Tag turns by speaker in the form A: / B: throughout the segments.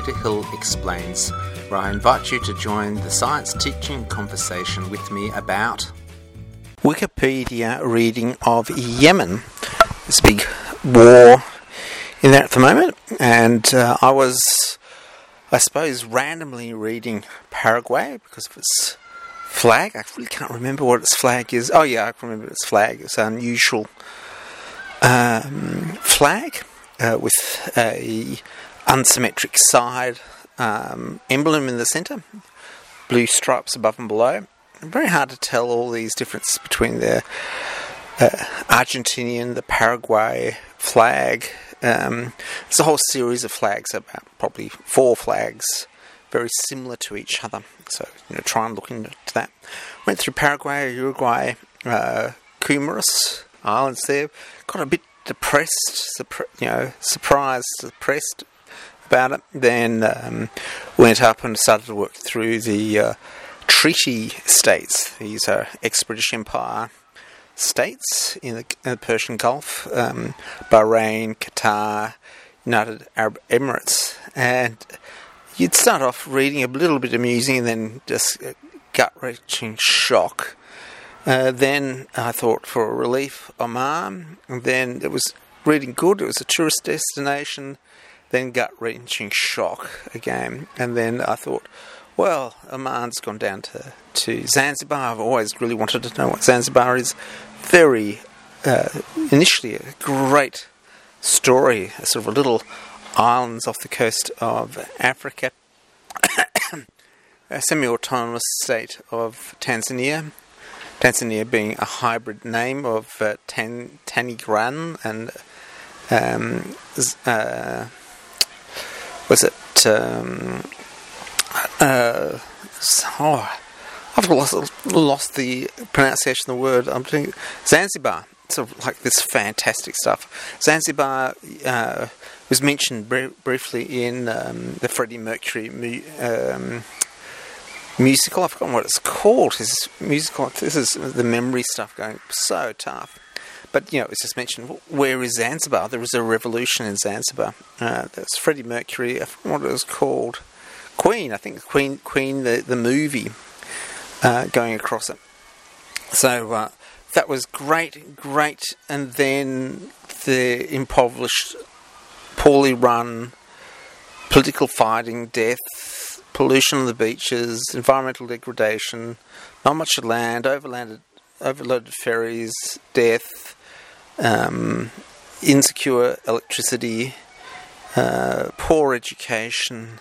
A: Peter Hill Explains, where I invite you to join the science teaching conversation with me about Wikipedia reading of Yemen. There's a big war in there at the moment, and I was, I suppose, randomly reading Paraguay because of its flag. I really can't remember what its flag is. Oh yeah, I can remember its flag. It's an unusual flag with a unsymmetric side emblem in the centre, blue stripes above and below. Very hard to tell all these differences between the Argentinian, the Paraguay flag. It's a whole series of flags, about probably 4 flags, very similar to each other. So, try and look into that. Went through Paraguay, Uruguay, Comoros Islands there. Got a bit depressed, surprised, depressed about it. Then went up and started to work through the treaty states. These are ex-British Empire states in the Persian Gulf, Bahrain, Qatar, United Arab Emirates, and you'd start off reading a little bit amusing and then just gut-wrenching shock. Then I thought, for a relief, Oman, and then it was reading good, it was a tourist destination, then gut-wrenching shock again, and then I thought, well, Oman's gone down to Zanzibar. I've always really wanted to know what Zanzibar is. Very, initially, a great story, sort of a little islands off the coast of Africa, a semi-autonomous state of Tanzania. Tanzania being a hybrid name of Tanigran and I've lost the pronunciation of the word. I'm doing Zanzibar. Sort of like this fantastic stuff. Zanzibar was mentioned briefly in the Freddie Mercury musical. I've forgotten what it's called. His musical. This is the memory stuff going so tough. But it's just mentioned. Where is Zanzibar? There was a revolution in Zanzibar. There's Freddie Mercury. I forgot what it was called. Queen. I think Queen. The movie going across it. So that was great. And then the impoverished, poorly run, political fighting, death, pollution on the beaches, environmental degradation, not much land, overloaded ferries, death, insecure electricity, poor education,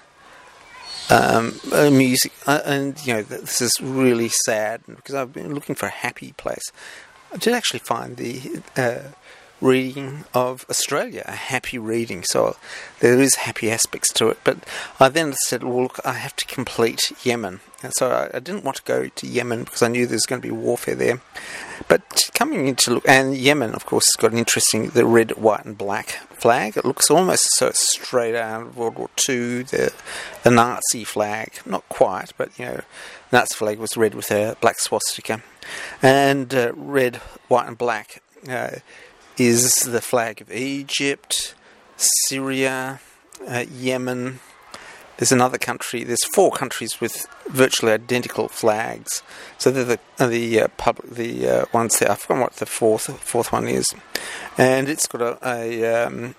A: music, and this is really sad because I've been looking for a happy place. I did actually find the reading of Australia a happy reading, so there is happy aspects to it. But I then said, well, look, I have to complete Yemen, and so I didn't want to go to Yemen because I knew there was going to be warfare there. But coming into look, and Yemen, of course, has got an interesting, the red, white, and black flag. It looks almost so straight out of World War II, the Nazi flag. Not quite, but Nazi flag was red with a black swastika, and red, white, and black is the flag of Egypt, Syria, Yemen. There's another country. There's 4 countries with virtually identical flags. So they're the ones there. I've forgotten what the fourth one is, and it's got a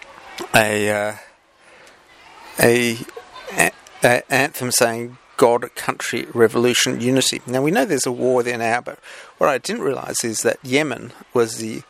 A: anthem saying God, country, revolution, unity. Now we know there's a war there now, but what I didn't realise is that Yemen was the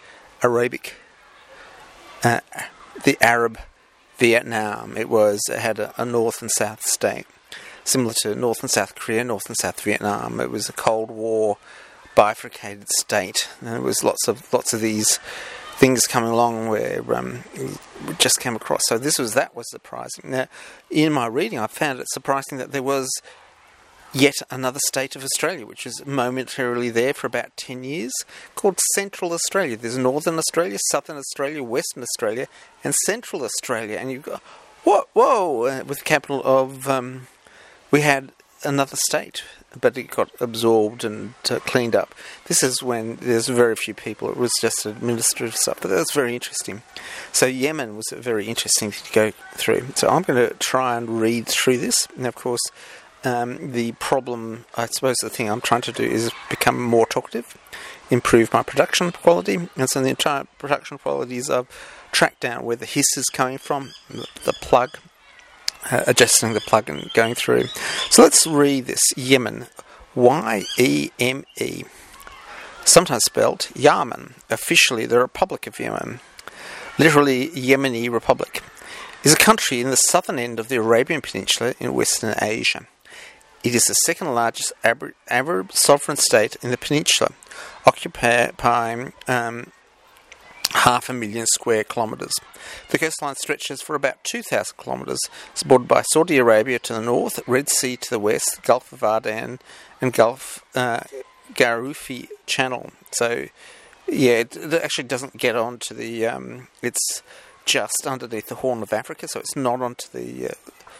A: Arab Vietnam. It had a North and South state, similar to North and South Korea, North and South Vietnam. It was a Cold War bifurcated state, and there was lots of these things coming along where we just came across. So that was surprising. Now, in my reading, I found it surprising that there was yet another state of Australia, which was momentarily there for about 10 years, called Central Australia. There's Northern Australia, Southern Australia, Western Australia, and Central Australia. And you've got, whoa, with the capital of, we had another state but it got absorbed and cleaned up. This is when there's very few people. It was just administrative stuff, but that's very interesting. So Yemen was very interesting to go through. So I'm going to try and read through this. And of course, the problem, I suppose the thing I'm trying to do is become more talkative, improve my production quality. And so the entire production qualities I've tracked down where the hiss is coming from, the plug, adjusting the plug and going through. So let's read this. Yemen, Y-E-M-E, sometimes spelled Yaman, officially the Republic of Yemen, literally Yemeni Republic, is a country in the southern end of the Arabian Peninsula in Western Asia. It is the second largest Arab sovereign state in the peninsula, occupying 500,000 square kilometres. The coastline stretches for about 2,000 kilometres. It's bordered by Saudi Arabia to the north, Red Sea to the west, Gulf of Aden, and Gulf Garufi Channel. So, yeah, it actually doesn't get onto the... it's just underneath the Horn of Africa, so it's not onto the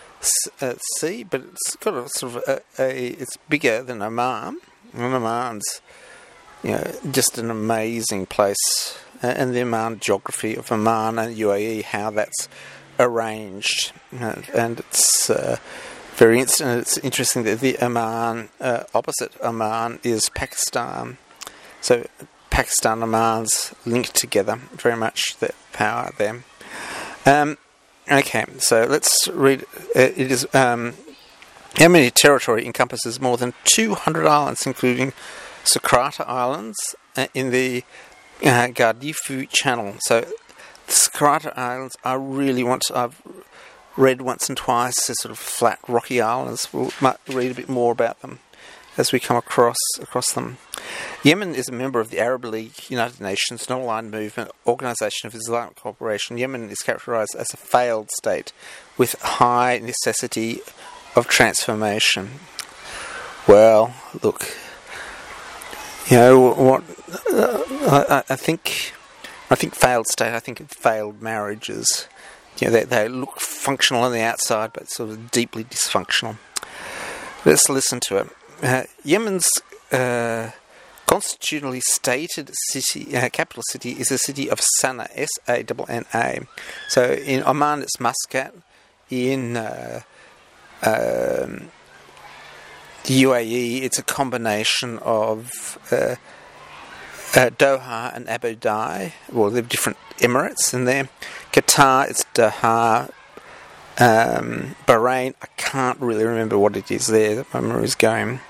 A: sea, but it's got a sort of it's bigger than Oman. And Oman's, just an amazing place. And the Oman geography of Oman and UAE, how that's arranged, and it's very it's interesting that the Oman opposite Oman is Pakistan. So Pakistan and Oman's linked together very much. The power there. Okay, so let's read. It is Yemeni territory encompasses more than 200 islands, including Socotra Islands in the Gardifu Channel. So the Socotra Islands I've read once and twice. They're sort of flat, rocky islands. We might read a bit more about them as we come across them. Yemen is a member of the Arab League, United Nations, Non-Aligned Movement, Organisation of Islamic Cooperation. Yemen is characterised as a failed state with high necessity of transformation. Well, look, what I think failed state. I think failed marriages. They look functional on the outside, but sort of deeply dysfunctional. Let's listen to it. Yemen's constitutionally stated city, capital city, is the city of Sana'a, S-A-N-N-A. So in Oman it's Muscat. In UAE it's a combination of Doha and Abu Dhabi. Well, they're different emirates in there. Qatar, it's Doha. Bahrain, I can't really remember what it is there. My memory is going.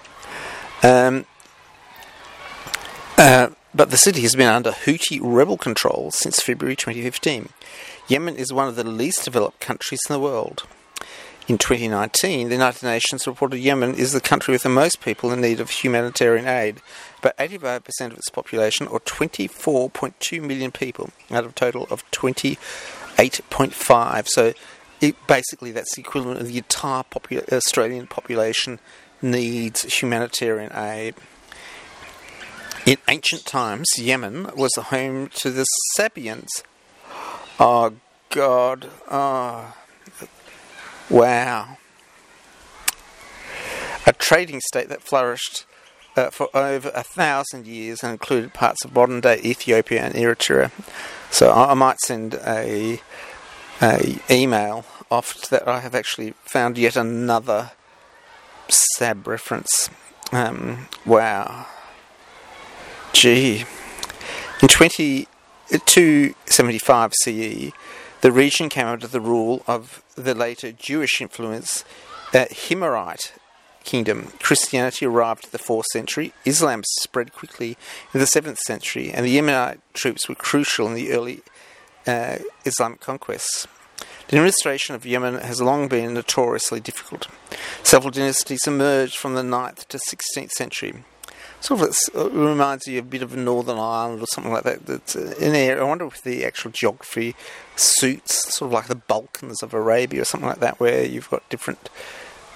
A: But the city has been under Houthi rebel control since February 2015. Yemen is one of the least developed countries in the world. In 2019, the United Nations reported Yemen is the country with the most people in need of humanitarian aid. About 85% of its population, or 24.2 million people, out of a total of 28.5. So basically that's the equivalent of the entire Australian population needs humanitarian aid. In ancient times, Yemen was the home to the Sabians. Oh, God. Oh, wow. A trading state that flourished for over 1,000 years and included parts of modern-day Ethiopia and Eritrea. So I might send a email off that I have actually found yet another Sab reference. Wow. Gee. In 275 CE, the region came under the rule of the later Jewish influence Himmerite kingdom. Christianity arrived in the 4th century. Islam spread quickly in the 7th century, and the Yemenite troops were crucial in the early Islamic conquests. The administration of Yemen has long been notoriously difficult. Several dynasties emerged from the 9th to 16th century. Sort of it reminds you a bit of a Northern Ireland or something like that. That's in there. I wonder if the actual geography suits sort of like the Balkans of Arabia or something like that, where you've got different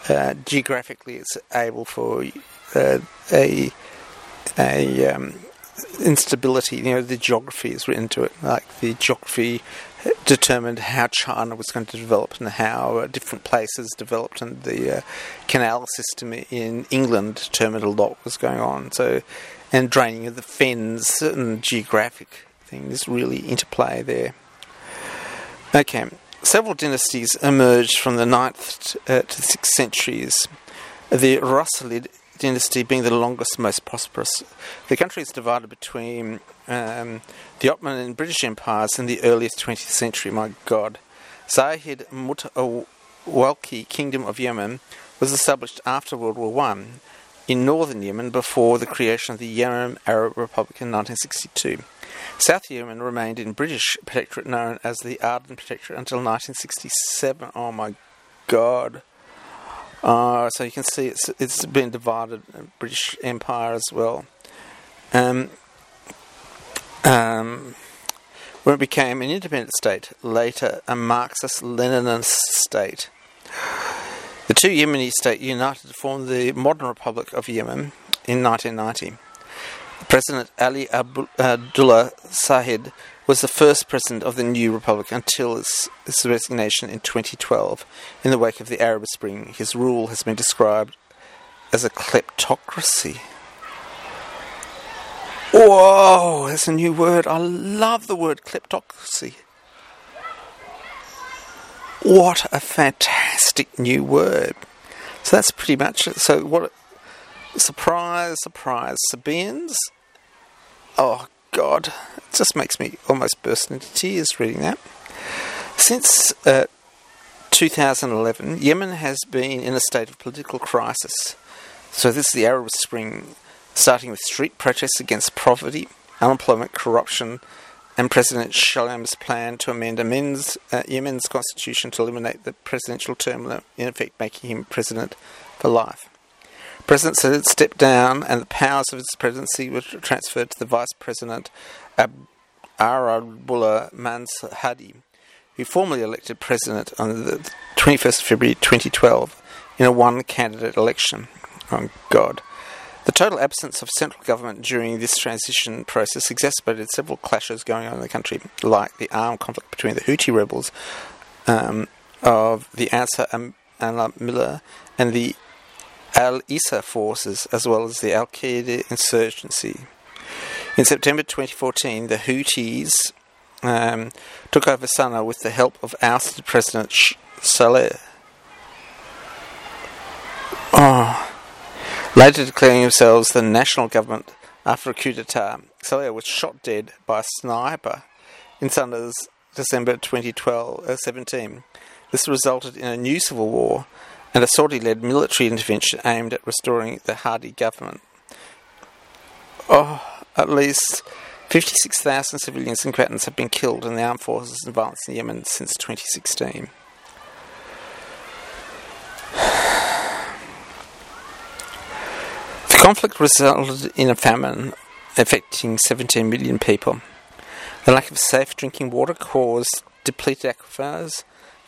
A: geographically. It's able for a instability. The geography is written to it. Like the geography determined how China was going to develop and how different places developed, and the canal system in England determined a lot was going on. So, and draining of the fens and geographic things really interplay there. Okay, several dynasties emerged from the 9th to the 6th centuries. The Rhosylid dynasty being the longest, most prosperous. The country is divided between the Ottoman and British empires in the earliest 20th century. My God. Zahid Mutawalki Kingdom of Yemen was established after World War I in northern Yemen before the creation of the Yemen Arab Republic in 1962. South Yemen remained in British protectorate known as the Aden Protectorate until 1967. Oh my God. So you can see it's been divided, British Empire as well. When it became an independent state, later a Marxist-Leninist state. The two Yemeni states united to form the modern Republic of Yemen in 1990. President Ali Abdullah Sahid was the first president of the new republic until his resignation in 2012. In the wake of the Arab Spring, his rule has been described as a kleptocracy. Whoa, that's a new word. I love the word kleptocracy. What a fantastic new word. So that's pretty much it. So what... Surprise, surprise, Sabaeans. Oh, God. It just makes me almost burst into tears reading that. Since 2011, Yemen has been in a state of political crisis. So this is the Arab Spring, starting with street protests against poverty, unemployment, corruption, and President Shalam's plan to amend Yemen's constitution to eliminate the presidential term, in effect making him president for life. President Said stepped down and the powers of his presidency were transferred to the Vice President Arabullah Mansur Hadi, who formally elected president on the 21st of February 2012 in a one-candidate election. Oh, God. The total absence of central government during this transition process exacerbated several clashes going on in the country, like the armed conflict between the Houthi rebels of the Ansar al-Millah and the Al-Issa forces, as well as the Al-Qaeda insurgency. In September 2014, the Houthis took over Sana'a with the help of ousted President Saleh. Later declaring themselves the national government after a coup d'etat. Saleh was shot dead by a sniper in Sana'a's December 2017. This resulted in a new civil war and a Saudi-led military intervention aimed at restoring the Hadi government. At least 56,000 civilians and combatants have been killed in the armed forces and violence in Yemen since 2016. The conflict resulted in a famine affecting 17 million people. The lack of safe drinking water caused by depleted aquifers.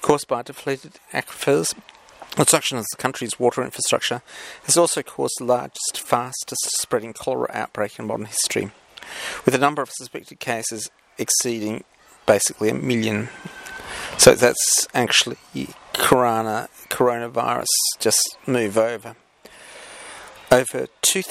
A: Construction of the country's water infrastructure has also caused the largest, fastest spreading cholera outbreak in modern history, with the number of suspected cases exceeding basically 1 million. So that's actually coronavirus, just move over. Over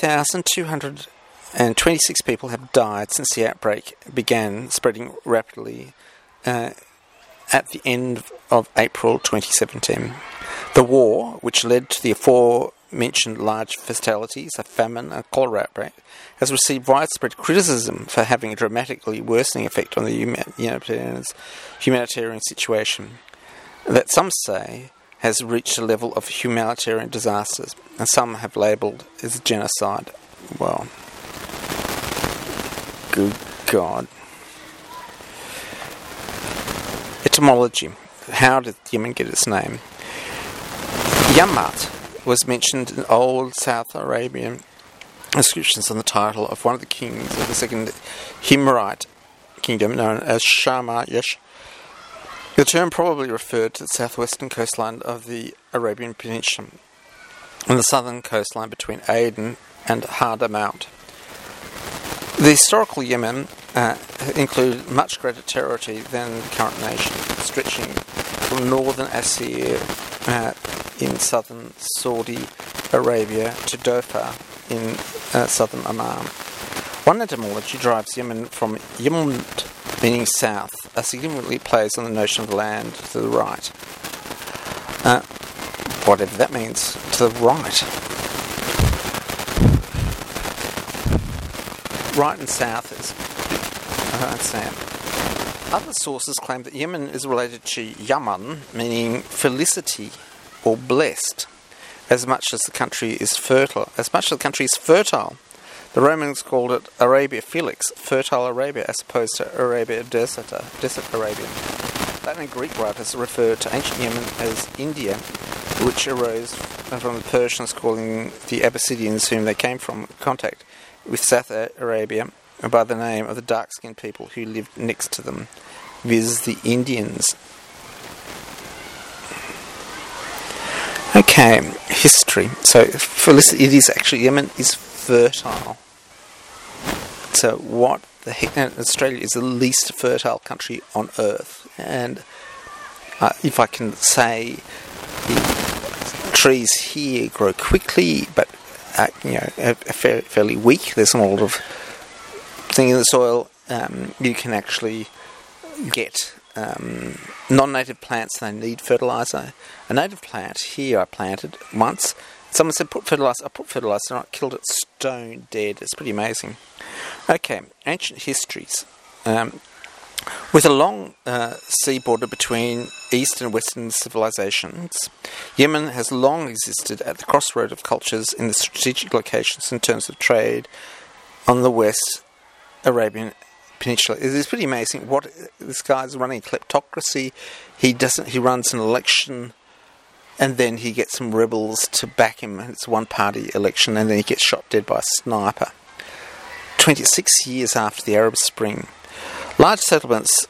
A: 2,226 people have died since the outbreak began spreading rapidly at the end of April 2017. The war, which led to the aforementioned large fatalities, a famine, and a cholera outbreak, has received widespread criticism for having a dramatically worsening effect on the humanitarian situation that some say has reached a level of humanitarian disasters, and some have labelled as genocide. Well, good God. Etymology. How did Yemen get its name? Yamat was mentioned in old South Arabian inscriptions on the title of one of the kings of the second Himyarite kingdom, known as Shamash. The term probably referred to the southwestern coastline of the Arabian Peninsula and the southern coastline between Aden and Hadramaut. The historical Yemen included much greater territory than the current nation, stretching from northern Asir in southern Saudi Arabia to Dhofar in southern Oman. One etymology derives Yemen from Yemund, meaning south, significantly plays on the notion of land to the right. Whatever that means, to the right. Right and south is... I don't understand. Other sources claim that Yemen is related to Yaman, meaning felicity or blessed, as much as the country is fertile. The Romans called it Arabia Felix, fertile Arabia, as opposed to Arabia Deserta, desert Arabia. Latin and Greek writers refer to ancient Yemen as India, which arose from the Persians calling the Abyssinians, whom they came from, contact with South Arabia by the name of the dark-skinned people who lived next to them, viz. The Indians. Okay, history. So, it is actually, Yemen is fertile. So what the heck, Australia is the least fertile country on earth, and if I can say, the trees here grow quickly, but fairly weak. There's not a lot of thing in the soil. You can actually get non-native plants. They need fertilizer. A native plant here I planted once. Someone said put fertilizer. I put fertilizer, and I killed it stone dead. It's pretty amazing. Okay, ancient histories. With a long sea border between East and Western civilizations, Yemen has long existed at the crossroad of cultures in the strategic locations in terms of trade on the West Arabian Peninsula. It is pretty amazing what this guy's running. Kleptocracy. He runs an election, and then he gets some rebels to back him. It's a one-party election, and then he gets shot dead by a sniper. 26 years after the Arab Spring. Large settlements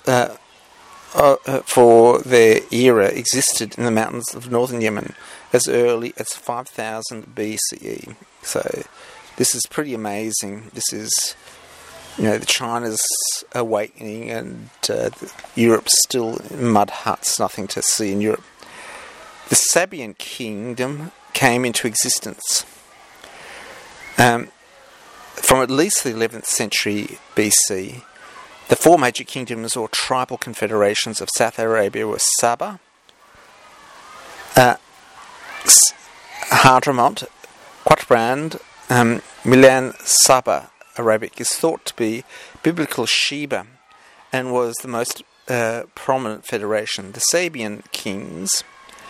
A: for their era existed in the mountains of northern Yemen as early as 5000 BCE. So this is pretty amazing. This is, the China's awakening, and Europe's still in mud huts, nothing to see in Europe. The Sabian kingdom came into existence from at least the 11th century BC. The four major kingdoms or tribal confederations of South Arabia were Saba, Hadramaut, Qutbrand, Milan Saba. Arabic is thought to be biblical Sheba and was the most prominent federation. The Sabian kings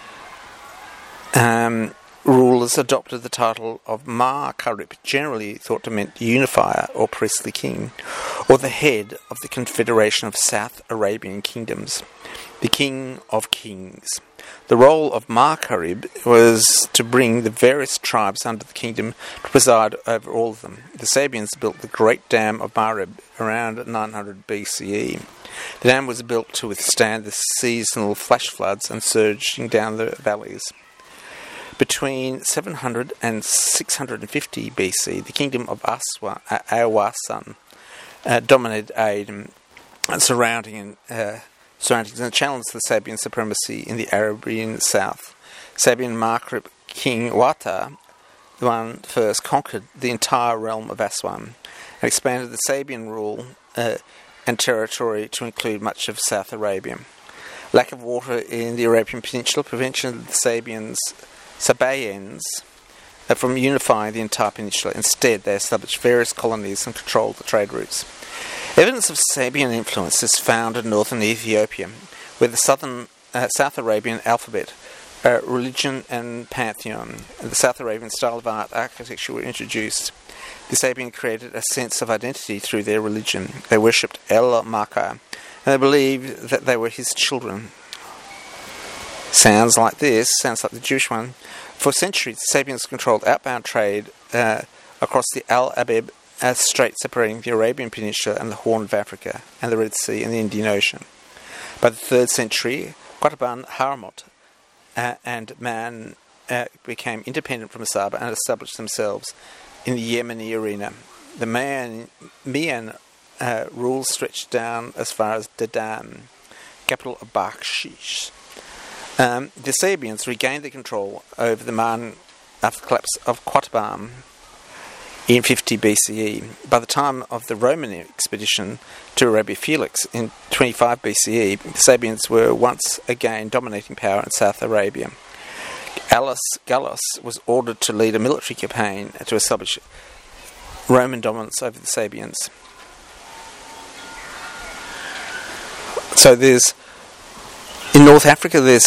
A: rulers adopted the title of Ma-Karib, generally thought to mean unifier or priestly king, or the head of the confederation of South Arabian kingdoms, the king of kings. The role of Ma-Karib was to bring the various tribes under the kingdom to preside over all of them. The Sabians built the Great Dam of Marib around 900 BCE. The dam was built to withstand the seasonal flash floods and surging down the valleys. Between 700 and 650 BC, the kingdom of Awasan dominated Aden and surroundings and challenged the Sabian supremacy in the Arabian south. Sabian Marib king Wata, the one first, conquered the entire realm of Aswan and expanded the Sabian rule and territory to include much of South Arabia. Lack of water in the Arabian Peninsula prevented the Sabaeans from unifying the entire peninsula. Instead, they established various colonies and controlled the trade routes. Evidence of Sabian influence is found in northern Ethiopia, where the South Arabian alphabet, religion and pantheon, and the South Arabian style of architecture were introduced. The Sabian created a sense of identity through their religion. They worshipped El-Maka, and they believed that they were his children. Sounds like the Jewish one. For centuries, the Sabians controlled outbound trade across the Al-Abeb Strait, separating the Arabian Peninsula and the Horn of Africa, and the Red Sea and the Indian Ocean. By the 3rd century, Qutban, Hadramaut, and Man became independent from Saba and established themselves in the Yemeni arena. the Mayan rule stretched down as far as Dedan, capital of Bakshish. The Sabians regained their control over the Marne after the collapse of Qatbam in 50 BCE. By the time of the Roman expedition to Arabia Felix in 25 BCE, the Sabians were once again dominating power in South Arabia. Gallus was ordered to lead a military campaign to establish Roman dominance over the Sabians. So in North Africa there's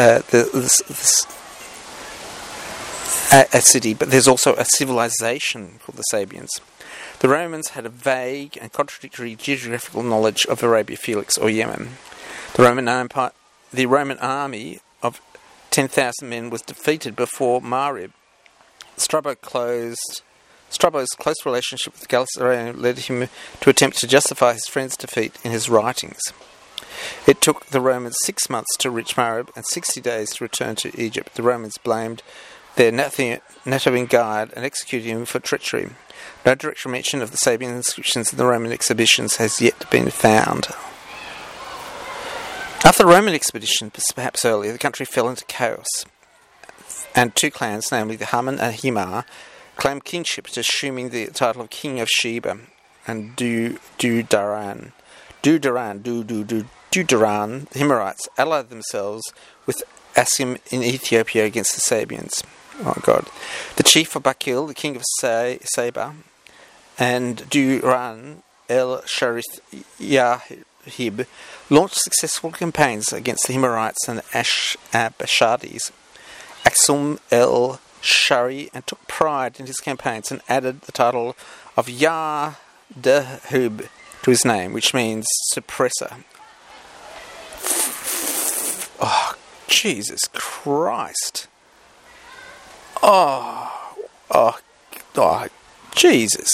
A: a city, but there's also a civilization called the Sabians. The Romans had a vague and contradictory geographical knowledge of Arabia Felix or Yemen. The Roman army of 10,000 men was defeated before Marib. Strabo's close relationship with Gallus led him to attempt to justify his friend's defeat in his writings. It took the Romans 6 months to reach Marib and 60 days to return to Egypt. The Romans blamed their Natoan guide and executed him for treachery. No direct mention of the Sabian inscriptions in the Roman exhibitions has yet been found. After the Roman expedition, perhaps earlier, the country fell into chaos, and two clans, namely the Haman and Himar, claimed kingship, assuming the title of King of Sheba and Dudaran. Dudaran, the Himarites, allied themselves with Asim in Ethiopia against the Sabians. Oh God. The chief of Bakil, the king of Saba, and Duran el-Sharith Yahib launched successful campaigns against the Himarites and the Bashadis. Aksum el-Shari and took pride in his campaigns and added the title of Yah-Dahub to his name, which means suppressor. Oh, Jesus Christ. Oh, Jesus.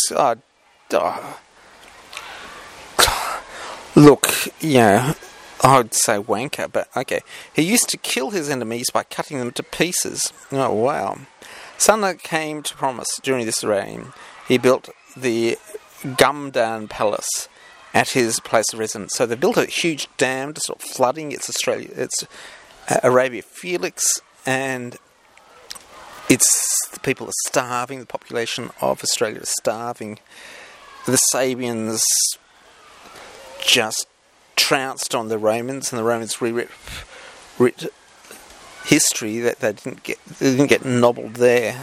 A: Look, I'd say wanker, but okay. He used to kill his enemies by cutting them to pieces. Oh, wow. Sulla came to promise during this reign. He built the Gumdan Palace at his place of residence. So they built a huge dam to stop flooding. It's Arabia Felix, and the people are starving. The population of Australia is starving. The Sabians just trounced on the Romans, and the Romans rewrit history that they didn't get nobbled there.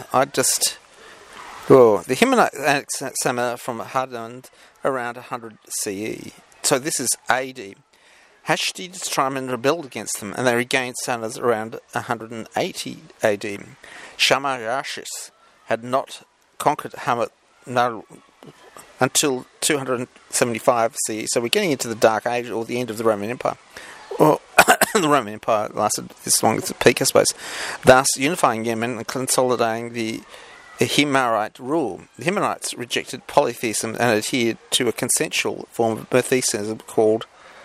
A: The Himanite annexed Sama from Hadand around 100 CE. So this is AD. Hashtids Triman rebelled against them, and they regained Sanas around 180 AD. Shamarashis had not conquered Hamat until 275 CE. So we're getting into the Dark Age, or the end of the Roman Empire. Well, the Roman Empire lasted this long as its peak, I suppose, thus unifying Yemen and consolidating the Himarite rule. The Himarites rejected polytheism and adhered to a consensual form of monotheism called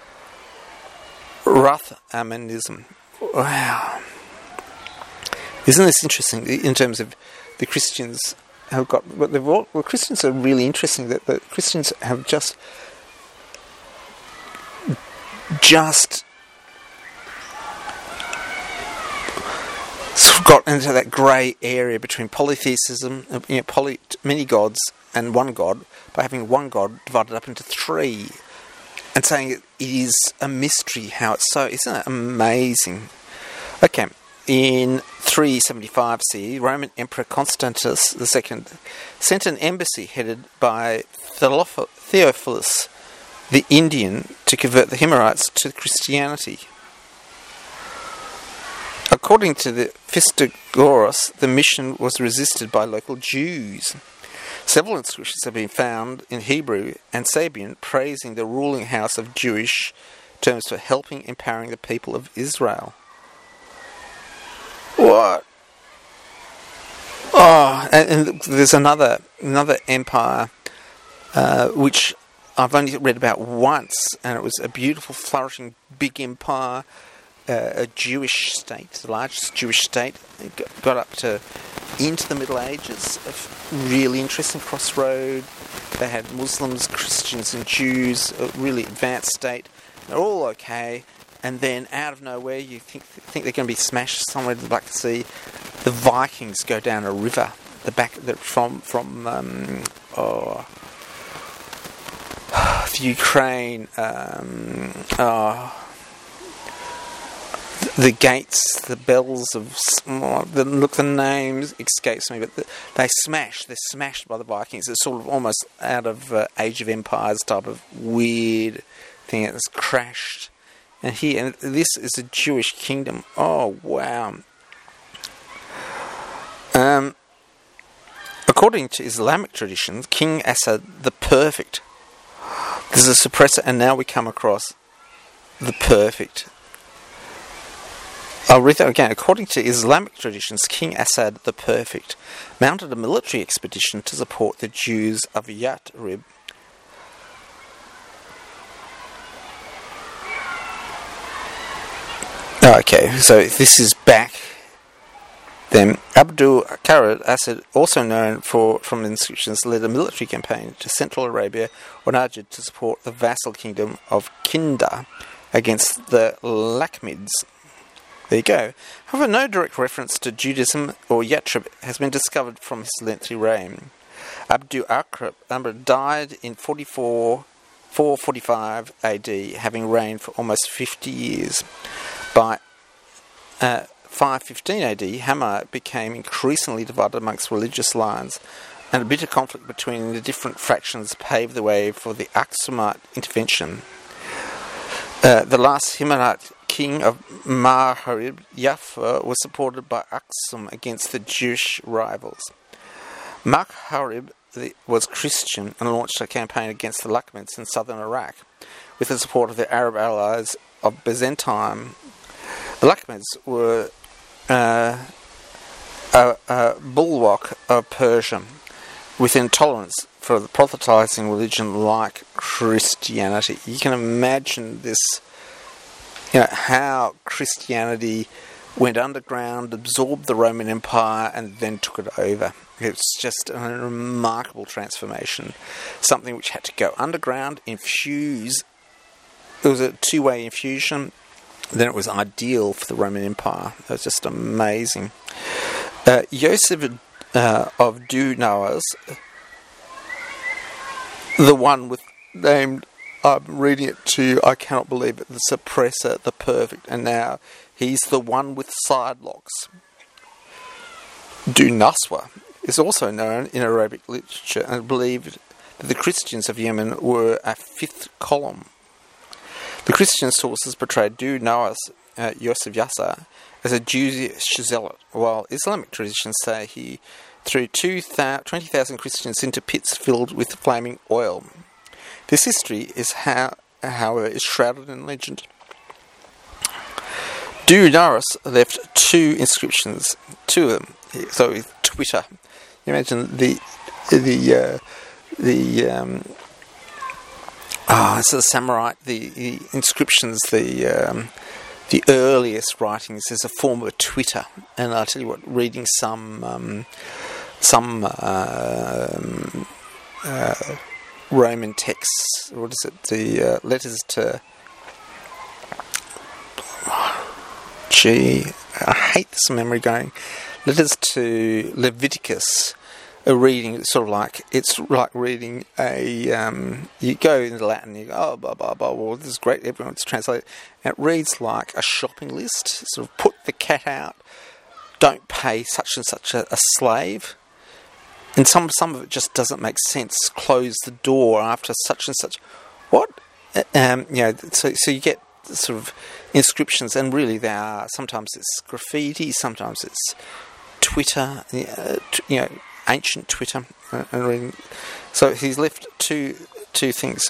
A: Rath-Amenism. Wow. Isn't this interesting in terms of the Christians have got... Christians are really interesting, that the Christians have just sort of got into that grey area between polytheism, many gods, and one god, by having one god divided up into three, and saying it is a mystery how it's so. Isn't it amazing? Okay, in 375 CE, Roman Emperor Constantius II sent an embassy headed by Theophilus the Indian to convert the Himarites to Christianity. According to the Phistagoras, the mission was resisted by local Jews. Several inscriptions have been found in Hebrew and Sabian praising the ruling house of Jewish terms for helping empowering the people of Israel. What? Oh, and there's another empire which I've only read about once, and it was a beautiful, flourishing, big empire. a Jewish state, the largest Jewish state. It got up to into the Middle Ages, a really interesting crossroad. They had Muslims, Christians and Jews, a really advanced state. They're all okay. And then out of nowhere, you think they're going to be smashed somewhere in the Black Sea. The Vikings go down a river, from the Ukraine, the gates, the bells of the names escapes me, but they're smashed by the Vikings. It's sort of almost out of Age of Empires type of weird thing. It's crashed. And this is a Jewish kingdom. Oh, wow. According to Islamic traditions, King Assad the Perfect. This is a suppressor, and now we come across the Perfect. I'll read that again. According to Islamic traditions, King Assad the Perfect mounted a military expedition to support the Jews of Yathrib. Okay, so this is back. Then Abdul Karid Assad, also known from the inscriptions, led a military campaign to Central Arabia or Najd to support the vassal kingdom of Kinda against the Lakhmids. There you go. However, no direct reference to Judaism or Yathrib has been discovered from his lengthy reign. Abdul Karid died in 445 AD, having reigned for almost 50 years. By 515 AD, Hama became increasingly divided amongst religious lines, and a bitter conflict between the different fractions paved the way for the Aksumite intervention. The last Himarat king of Maharib, Jafar, was supported by Aksum against the Jewish rivals. Maharib was Christian and launched a campaign against the Lakhmids in southern Iraq, with the support of the Arab allies of Byzantium. The Lakhmids were a bulwark of Persia, with intolerance for the proselytizing religion like Christianity. You can imagine this, how Christianity went underground, absorbed the Roman Empire, and then took it over. It's just a remarkable transformation. Something which had to go underground, infuse. It was a two-way infusion. Then it was ideal for the Roman Empire. It was just amazing. Yosef of Dunawas, the one with named, I'm reading it to you, I cannot believe it, the Suppressor, the Perfect, and now he's the one with side locks. Dunaswa is also known in Arabic literature and believed that the Christians of Yemen were a fifth column. The Christian sources portray Dunawas, Yosef Yasa, as a Jewish zealot, while Islamic traditions say he threw 20,000 Christians into pits filled with flaming oil. This history is, however, is shrouded in legend. Dunawas left two inscriptions, two of them. So Twitter. You imagine so the samurai, the inscriptions, the earliest writings is a form of Twitter. And I'll tell you what, reading some Roman texts, what is it, the letters to... I hate this memory going. Letters to Leviticus. A reading, sort of like, it's like reading you go into Latin, you go, oh, blah, blah, blah, well, this is great, everyone's translated. And it reads like a shopping list, sort of put the cat out, don't pay such and such a slave. And some of it just doesn't make sense. Close the door after such and such. What? So you get sort of inscriptions, and really they are, sometimes it's graffiti, sometimes it's Twitter, ancient Twitter. So he's left two things.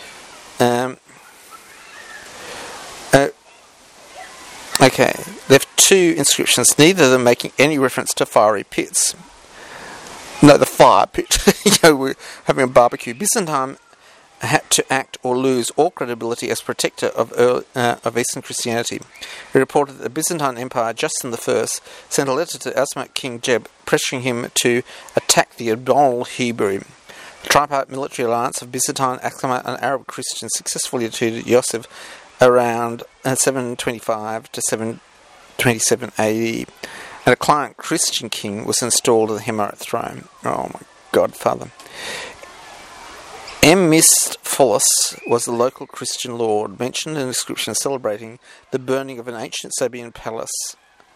A: Left two inscriptions, neither of them making any reference to fiery pits. No, the fire pit. We're having a barbecue. Byzantine had to act or lose all credibility as protector of Eastern Christianity. He reported that the Byzantine Empire, Justin I, sent a letter to Asmat King Jeb, pressuring him to attack the Abdol Hebrew. The tripartite military alliance of Byzantine, Achaemenid and Arab Christians successfully defeated Yosef around 725 to 727 AD, and a client Christian king was installed on the Himmerite throne. Oh my godfather. Emistpholos was the local Christian lord, mentioned in an inscription celebrating the burning of an ancient Sabaean palace,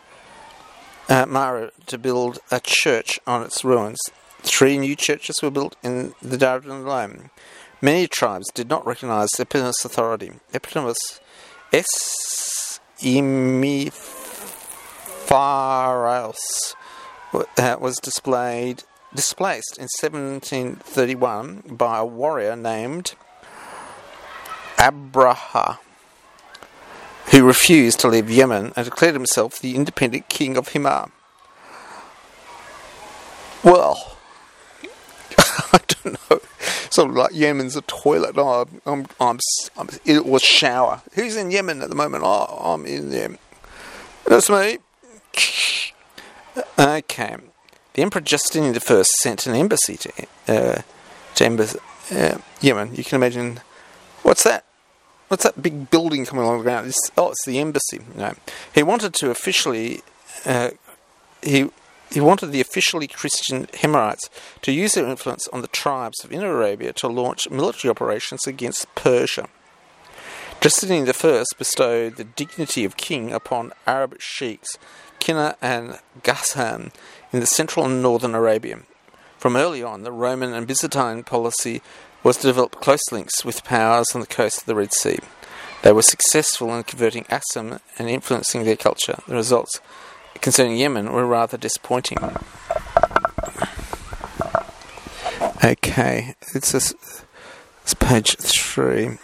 A: Mara, to build a church on its ruins. 3 new churches were built in the Dardan alone. Many tribes did not recognize Epinos' authority. Epinos Emistpharos was displaced in 1731 by a warrior named Abraha, who refused to leave Yemen and declared himself the independent king of Himar. Well, I don't know. Sort of like Yemen's a toilet. Oh, it was shower. Who's in Yemen at the moment? Oh, I'm in there. That's me. Okay. The Emperor Justinian I sent an embassy to Yemen. You can imagine, what's that? What's that big building coming along the ground? It's the embassy. No, he wanted to officially. He wanted the officially Christian Himerites to use their influence on the tribes of Inner Arabia to launch military operations against Persia. Justinian I bestowed the dignity of king upon Arab sheikhs, Kinna and Ghassan, in the central and northern Arabia. From early on, the Roman and Byzantine policy was to develop close links with powers on the coast of the Red Sea. They were successful in converting Assam and influencing their culture. The results concerning Yemen were rather disappointing. Okay, it's page 3.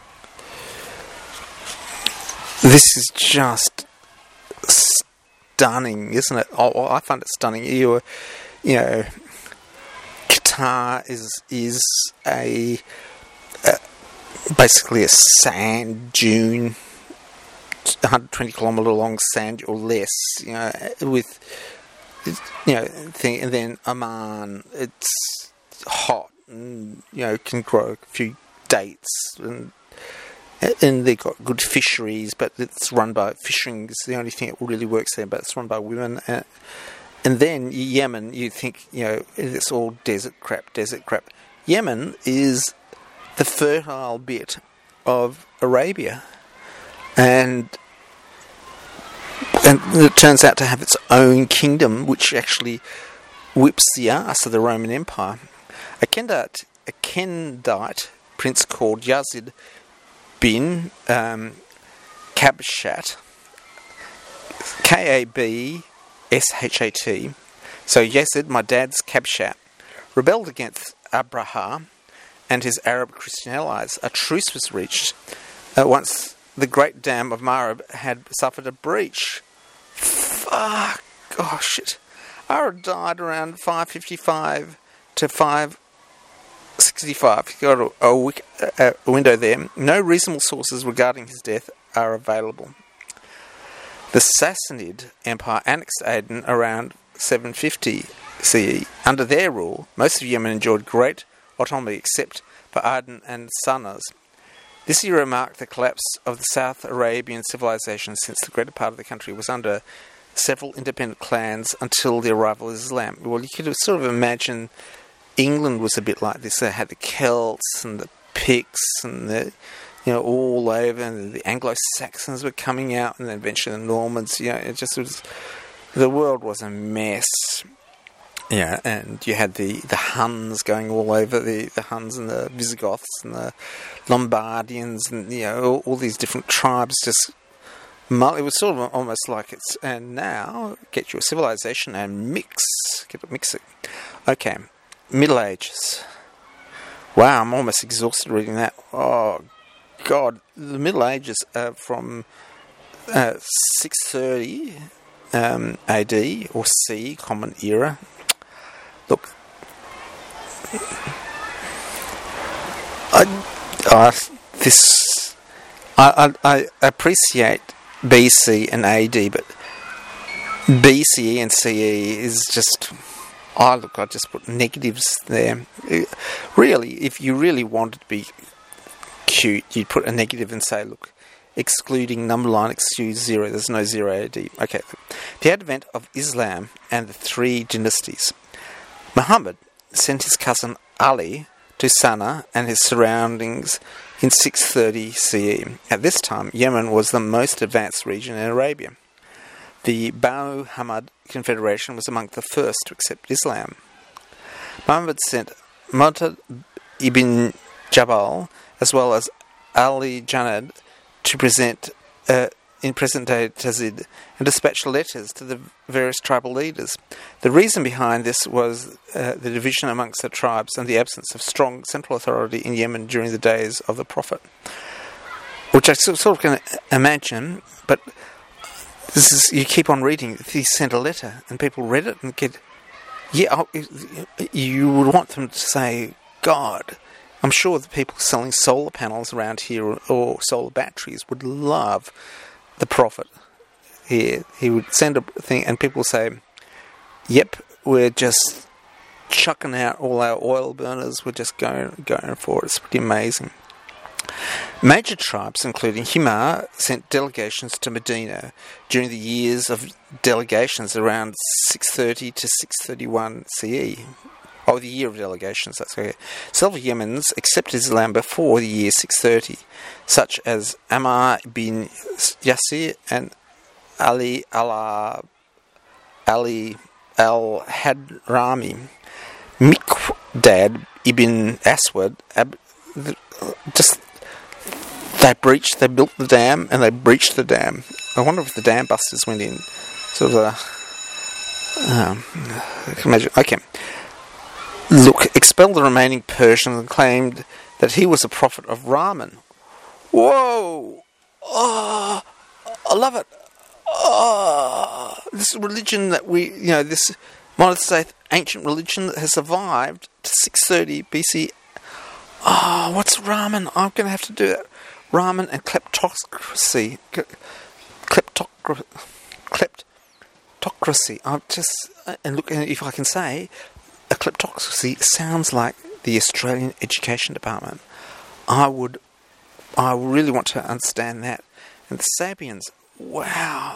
A: This is just stunning, isn't it? Oh, I find it stunning. You know, Qatar is a basically a sand dune, 120 kilometre long sand or less, with thing, and then Oman, it's hot and can grow a few dates and they've got good fisheries, but it's run by fishing is the only thing that really works there, but it's run by women. And then Yemen, you think, it's all desert crap. Yemen is the fertile bit of Arabia. And it turns out to have its own kingdom, which actually whips the arse of the Roman Empire. A Kendite prince called Yazid bin Kabshat, Kabshat, so Yazid, my dad's Kabshat, rebelled against Abraha and his Arab Christian allies. A truce was reached once the Great Dam of Marib had suffered a breach. Fuck. Oh, shit. Arab died around 555 to 565. You've got a window there. No reasonable sources regarding his death are available. The Sassanid Empire annexed Aden around 750 CE. Under their rule, most of Yemen enjoyed great autonomy except for Aden and Sanaz. This era marked the collapse of the South Arabian civilization, since the greater part of the country was under several independent clans until the arrival of Islam. Well, you could sort of imagine England was a bit like this. They had the Celts and the Picts and the, all over, and the Anglo-Saxons were coming out, and then eventually the Normans. It just was, the world was a mess. And you had the Huns going all over, the Huns and the Visigoths and the Lombardians and, all these different tribes just... It was sort of almost like it's... And now, get your civilization and mix it. Okay, Middle Ages. Wow, I'm almost exhausted reading that. Oh, God. The Middle Ages are from 630 AD or C, Common Era. Look, I appreciate BC and AD, but BCE and CE is just... I just put negatives there. Really, if you really wanted to be cute, you'd put a negative and say, look, excluding number line excludes 0, there's no 0 AD. Okay, the advent of Islam and the 3 dynasties. Muhammad sent his cousin Ali to Sana'a and his surroundings in 630 CE. At this time, Yemen was the most advanced region in Arabia. The Banu Hamad Confederation was among the first to accept Islam. Muhammad sent Mu'tad ibn Jabal as well as Ali Janad to present in present-day Tazid and dispatch letters to the various tribal leaders. The reason behind this was the division amongst the tribes and the absence of strong central authority in Yemen during the days of the Prophet, which I sort of can imagine, but this is, you keep on reading. He sent a letter and people read it and you would want them to say, God. I'm sure the people selling solar panels around here or solar batteries would love the Prophet here. He would send a thing and people say, yep, we're just chucking out all our oil burners, we're just going for it. It's pretty amazing. Major tribes, including Himar, sent delegations to Medina during the years of delegations around 630 to 631 CE. Oh, the year of delegations, that's okay. Several Yemens accepted Islam before the year 630, such as Ammar bin Yasir and Ali al-Hadrami. Miqdad ibn Aswad, they built the dam and they breached the dam. I wonder if the dam busters went in. Sort of I can imagine. Okay. Look, expelled the remaining Persians and claimed that he was a prophet of Rahman. Whoa! Oh, I love it. Oh, this religion that this monotheistic ancient religion that has survived to 630 BC. Oh, what's Rahman? I'm going to have to do that. Rahman and kleptocracy. Kleptocracy. And look, if I can say, a kleptocracy sounds like the Australian Education Department. I really want to understand that. And the Sabians, wow,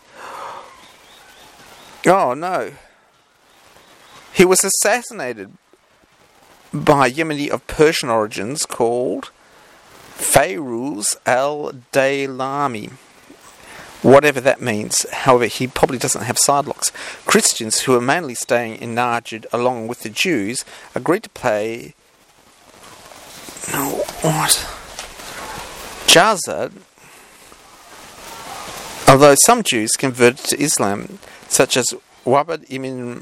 A: oh no. He was assassinated by a Yemeni of Persian origins called Fayruz al-Daylami. Whatever that means. However, he probably doesn't have sidelocks. Christians, who are mainly staying in Najd along with the Jews, agreed to pay Jazad, although some Jews converted to Islam, such as Wabad ibn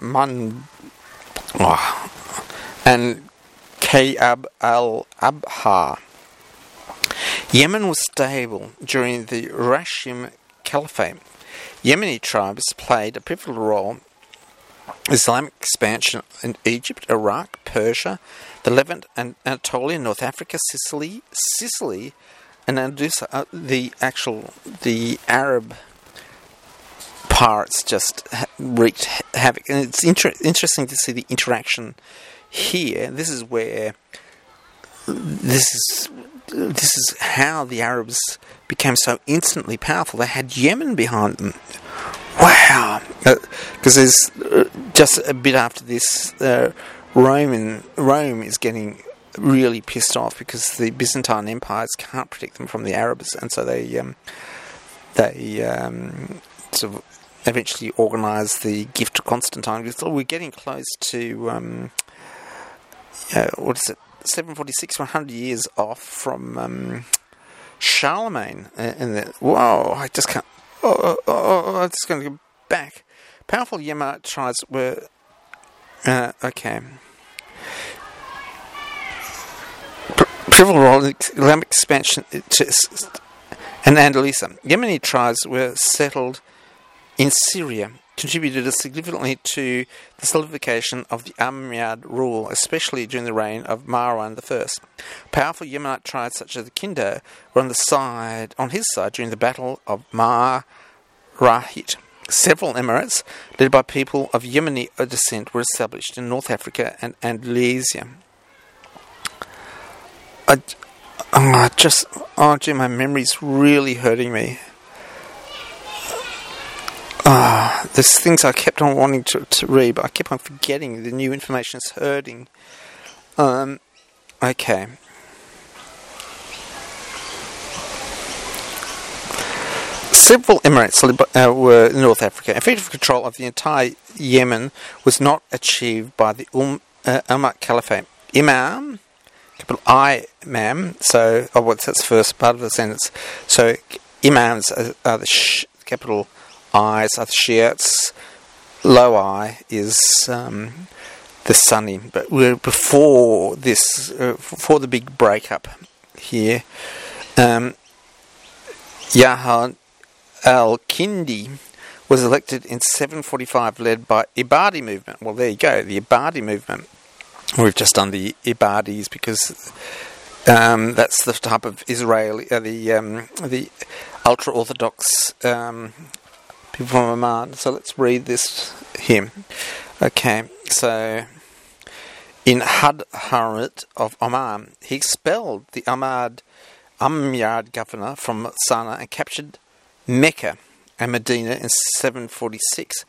A: and Ka'ab al-Abha. Yemen was stable during the Rashim Caliphate. Yemeni tribes played a pivotal role in Islamic expansion in Egypt, Iraq, Persia, the Levant, and Anatolia, North Africa, Sicily, and Andalusia. The Arab pirates just wreaked havoc, and it's interesting to see the interaction here. This is how the Arabs became so instantly powerful. They had Yemen behind them. Wow! Because there's just a bit after this, Rome is getting really pissed off because the Byzantine empires can't protect them from the Arabs, and so they sort of eventually organise the gift to Constantine. We're getting close to 746, 100 years off from Charlemagne. Whoa, I just can't... I'm just going to go back. Powerful Yemenite tribes were... okay. Pivotal role in Islamic expansion and Andalusia. Yemeni tribes were settled in Syria contributed significantly to the solidification of the Umayyad rule, especially during the reign of Marwan I. Powerful Yemenite tribes such as the Kinda were on his side during the Battle of Marahit. Several emirates, led by people of Yemeni descent, were established in North Africa and Andalusia. Gee, my memory's really hurting me. There's things I kept on wanting to read, but I kept on forgetting. The new information is hurting. Okay. Several emirates were in North Africa. Effective control of the entire Yemen was not achieved by the Umayyad Caliphate. Imam, capital I-mam, so, that's the first part of the sentence. So, imams are the capital I's are the Shiites, low I is the Sunni. But we're before this, before the big breakup here. Yahya al-Kindi was elected in 745, led by Ibadi movement. Well, there you go, the Ibadi movement. We've just done the Ibadis because that's the type of Israeli, the ultra-Orthodox people from Oman. So let's read this here. Okay, so in Hadharat of Oman, he expelled the Umayyad governor from Sana'a and captured Mecca and Medina in 746.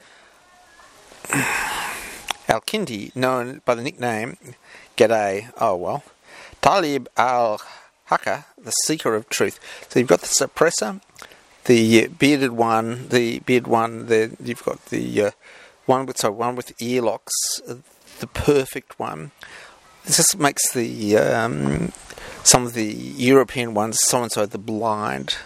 A: Al-Kindi, known by the nickname G'day, Talib al-Haqqa, the seeker of truth. So you've got the suppressor, the bearded one, you've got the one with earlocks, the perfect one. This just makes the some of the European ones so-and-so the blind.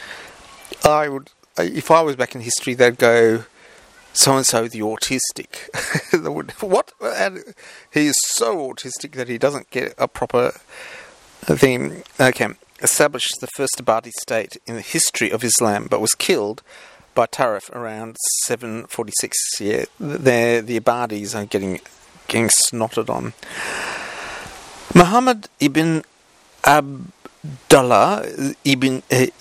A: If I was back in history, they'd go so-and-so the autistic. What? He is so autistic that he doesn't get a proper thing. Okay. Established the first Ibadi state in the history of Islam, but was killed by Tarif around 746. Yeah, the Ibadis are getting snotted on. Muhammad ibn Abdullah ibn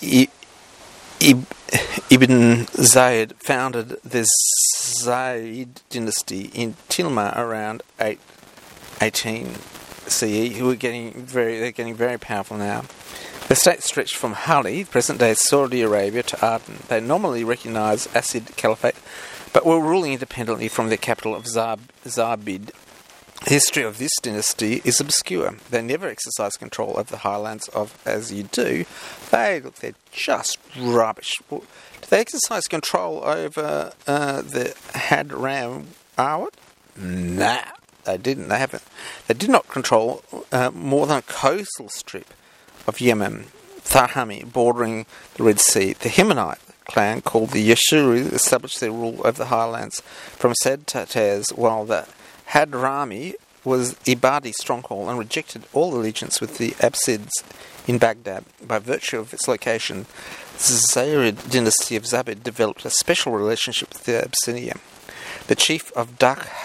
A: Zayd founded the Zayd dynasty in Tilma around 818 CE. Who are getting very powerful now. The state stretched from Hali, present-day Saudi Arabia, to Aden. They nominally recognized Asid Caliphate, but were ruling independently from their capital of Zabid. The history of this dynasty is obscure. They never exercised control over the highlands of Azid. They're just rubbish. Do they exercise control over the Hadram Awad? Nah, they didn't. They haven't. They did not control more than a coastal strip of Yemen, Thahami, bordering the Red Sea. The Yemenite clan, called the Yashuri, established their rule over the highlands from Sad Tatars, while the Hadrami was Ibadi stronghold and rejected all allegiance with the Absids in Baghdad. By virtue of its location, the Zayd dynasty of Zabid developed a special relationship with the Abyssinia. The chief of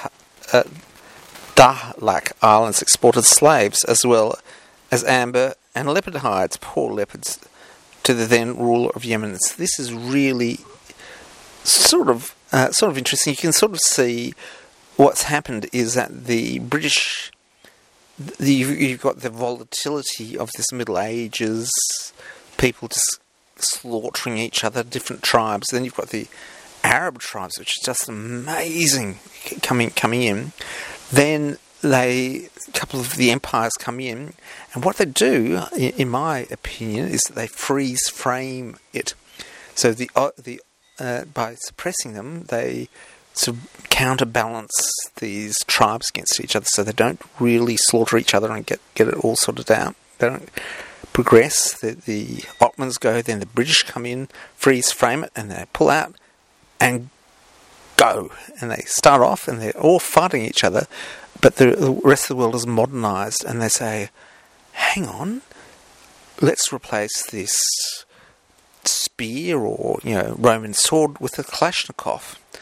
A: Dahlak Islands exported slaves as well as amber and leopard hides, poor leopards, to the then ruler of Yemen. This is really sort of interesting. You can sort of see what's happened is that the British, you've got the volatility of this Middle Ages, people just slaughtering each other, different tribes. Then you've got the Arab tribes, which is just amazing coming in. Then a couple of the empires come in, and what they do, in my opinion, is that they freeze frame it. So by suppressing them, they sort of counterbalance these tribes against each other, so they don't really slaughter each other and get it all sorted out. They don't progress. The Ottomans go, then the British come in, freeze frame it, and they pull out and go. And they start off, and they're all fighting each other. But the rest of the world is modernised, and they say, hang on, let's replace this spear or Roman sword with a Kalashnikov.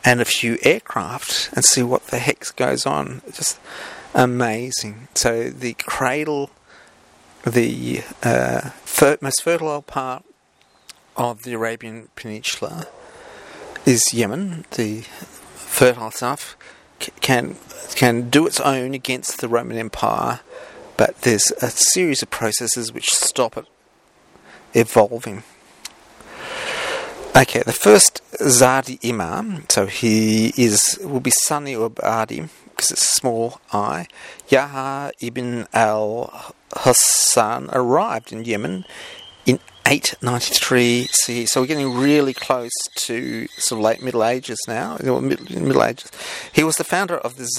A: and a few aircraft and see what the heck goes on. Just amazing. So the cradle, the most fertile part of the Arabian Peninsula is Yemen. The fertile stuff can do its own against the Roman Empire, but there's a series of processes which stop it evolving. Okay, the first Zadi Imam, so will be Sunni or Badi, because it's a small I. Yahya ibn al-Hassan arrived in Yemen in 893 CE. So we're getting really close to sort of late Middle Ages now. Middle Ages. He was the founder of the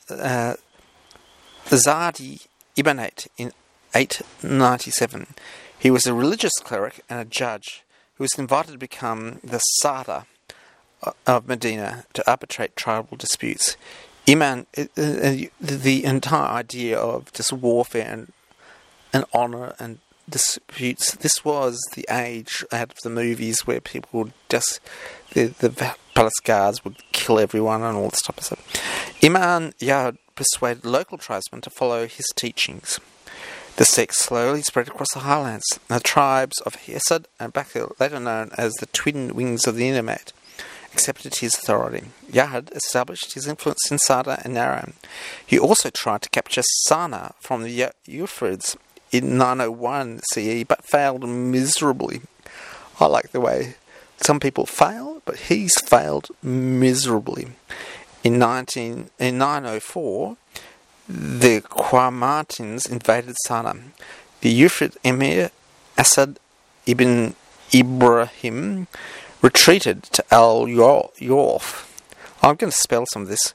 A: Zadi Ibnate in 897. He was a religious cleric and a judge who was invited to become the Sada of Medina to arbitrate tribal disputes. Iman, the entire idea of just warfare and honour and disputes, this was the age out of the movies where people would just, the palace guards would kill everyone and all this type of stuff. Iman Yahud persuaded local tribesmen to follow his teachings. The sect slowly spread across the highlands. The tribes of Hesed and Bakil, later known as the twin wings of the Elamite, accepted his authority. Yahud established his influence in Sada and Naram. He also tried to capture Sana from the Euphrates in 901 CE, but failed miserably. I like the way some people fail, but he's failed miserably. In 904, the Qawmatins invaded Sana. The Euphrates emir Asad ibn Ibrahim retreated to Al-Yorf. I'm going to spell some of this.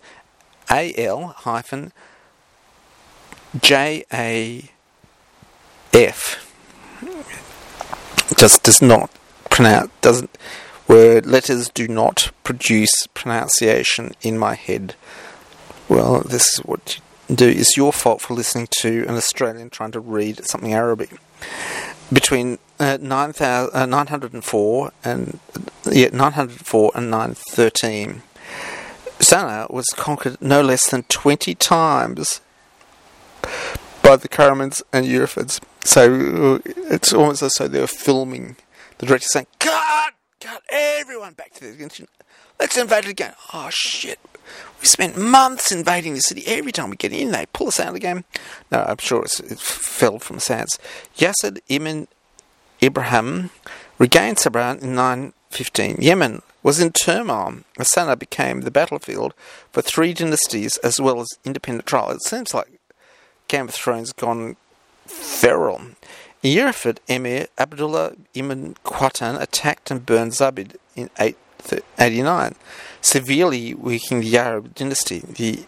A: Al-JAF. Just does not pronounce, letters do not produce pronunciation in my head. Well, this is what you do. It's your fault for listening to an Australian trying to read something Arabic. Between 904 and 913, Sana was conquered no less than 20 times by the Karamids and Euphrates. So it's almost as though they were filming the director saying, "Cut everyone back to the let's invade it again." Oh shit! We spent months invading the city. Every time we get in, they pull us out again. No, I'm sure it fell from sands. Yazid ibn Ibrahim regained Sabran in 915. Yemen was in turmoil. Sana became the battlefield for three dynasties as well as independent trial. It seems like Game of Thrones gone feral. Yerafid Emir Abdullah ibn Qatan attacked and burned Zabid in 889, severely weakening the Arab dynasty. The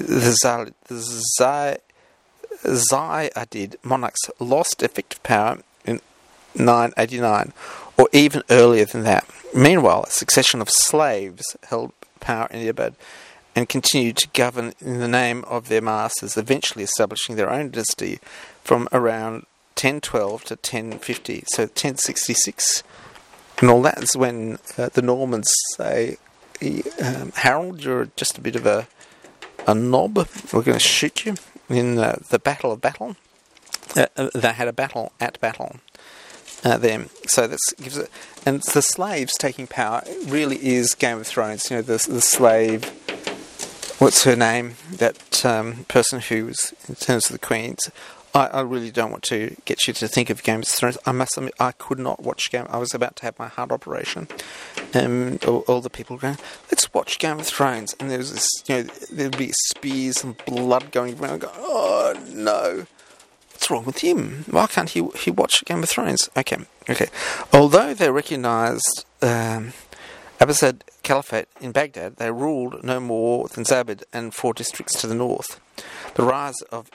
A: Zayadid monarchs lost effective power in 989, or even earlier than that. Meanwhile, a succession of slaves held power in Ibad and continued to govern in the name of their masters, eventually establishing their own dynasty from around 1012 to 1050. So 1066 and all that is when the Normans say, Harold, you're just a bit of a knob. We're going to shoot you in the Battle of Battle. They had a battle at Battle there. So this gives it, and the slaves taking power really is Game of Thrones. You know, the slave. What's her name? That person who was in terms of the Queens. I really don't want to get you to think of Game of Thrones. I must admit, I could not watch Game. I was about to have my heart operation, and all the people going, "Let's watch Game of Thrones." And there was this, there'd be spears and blood going around. I go, "Oh no, what's wrong with him? Why can't he watch Game of Thrones?" Okay. Although they recognised Abbasid Caliphate in Baghdad, they ruled no more than Zabid and 4 districts to the north. The rise of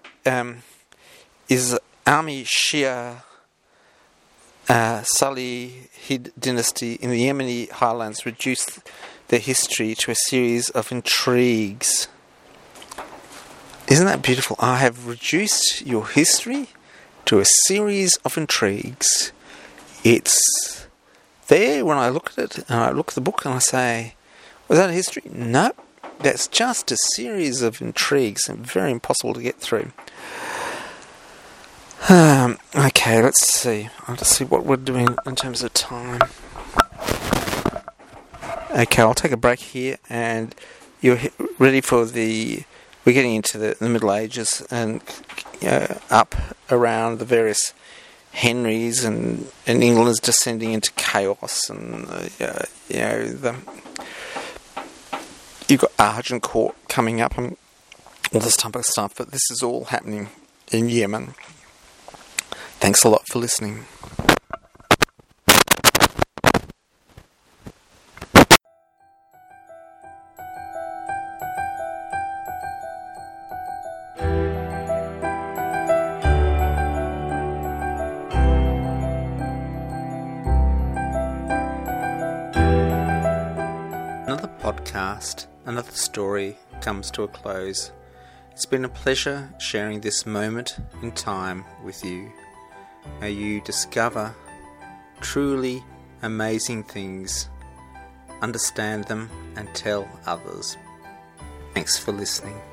A: Army Shia Salihid dynasty in the Yemeni highlands reduced their history to a series of intrigues. Isn't that beautiful? I have reduced your history to a series of intrigues. It's there when I look at it, and I look at the book and I say, Was that a history? No. That's just a series of intrigues and very impossible to get through. Okay, let's see. I'll just see what we're doing in terms of time. Okay, I'll take a break here, and you're ready for we're getting into the Middle Ages, and up around the various Henrys, and England is descending into chaos, and you've got Agincourt coming up, and all this type of stuff, but this is all happening in Yemen. Thanks a lot for listening. Another podcast, another story comes to a close. It's been a pleasure sharing this moment in time with you. May you discover truly amazing things, understand them, and tell others. Thanks for listening.